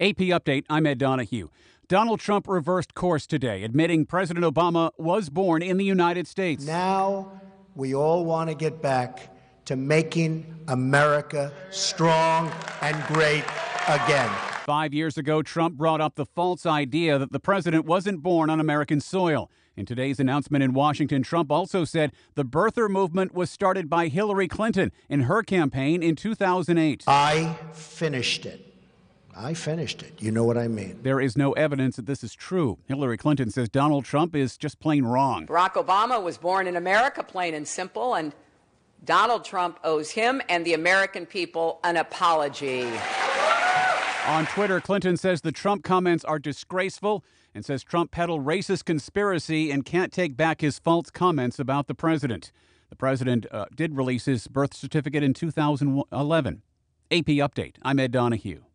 AP Update, I'm Ed Donahue. Donald Trump reversed course today, admitting President Obama was born in the United States. Now we all want to get back to making America strong and great again. 5 years ago, Trump brought up the false idea that the president wasn't born on American soil. In today's announcement in Washington, Trump also said the birther movement was started by Hillary Clinton in her campaign in 2008. I finished it. You know what I mean. There is no evidence that this is true. Hillary Clinton says Donald Trump is just plain wrong. Barack Obama was born in America, plain and simple, and Donald Trump owes him and the American people an apology. On Twitter, Clinton says the Trump comments are disgraceful and says Trump peddled racist conspiracy and can't take back his false comments about the president. The president did release his birth certificate in 2011. AP Update, I'm Ed Donahue.